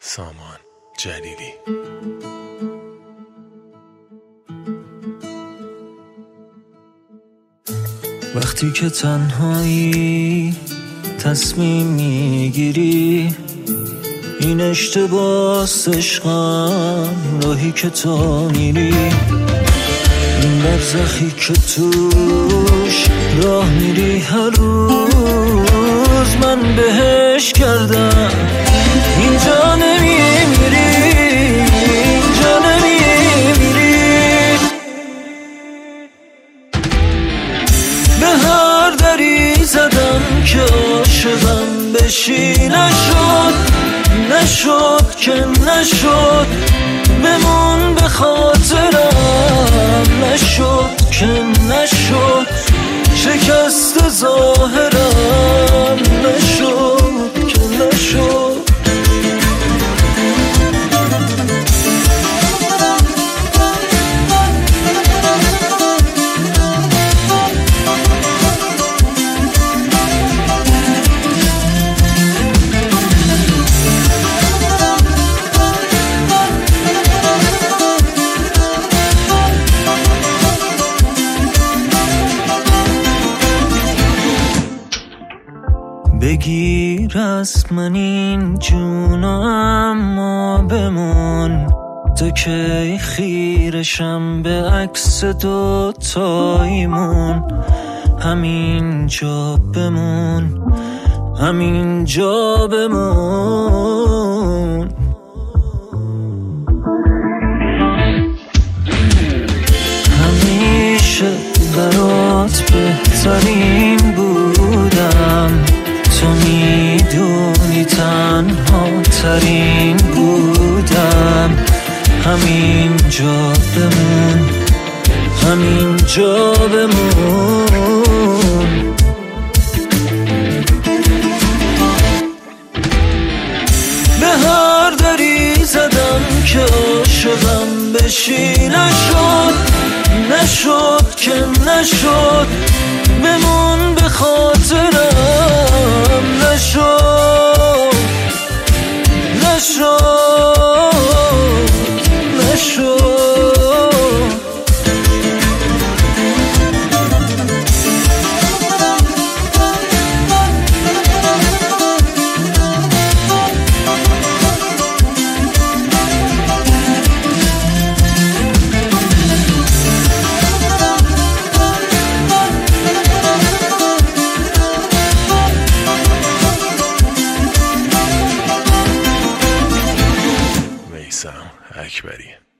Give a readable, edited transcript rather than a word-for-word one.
سامان جلیلی. وقتی که تنهایی تصمیم میگیری این اشتباس عشقم، راهی که تو میری، این برزخی که توش راه میری هر روز من بهش کردم. اینجا نمیمیری، اینجا نمیمیری. به هر دری زدم که عاشقم بشی، نشد که نشد، بمون به خاطرم. نشد که نشد، شکست ظاهرم. نشد که نشد. بگیر از من این جونو، اما بمون تو که خیرشم به عکس دوتاییمون. همینجا بمون، همینجا بمون. همیشه برات بهترین بودم، تو میدونی تنها ترین بودم. همینجا بمون، همینجا بمون. به هر دری زدم که عاشقم بشی، نشد که نشد، بمون به خاطرم. نشد میثم اکبری.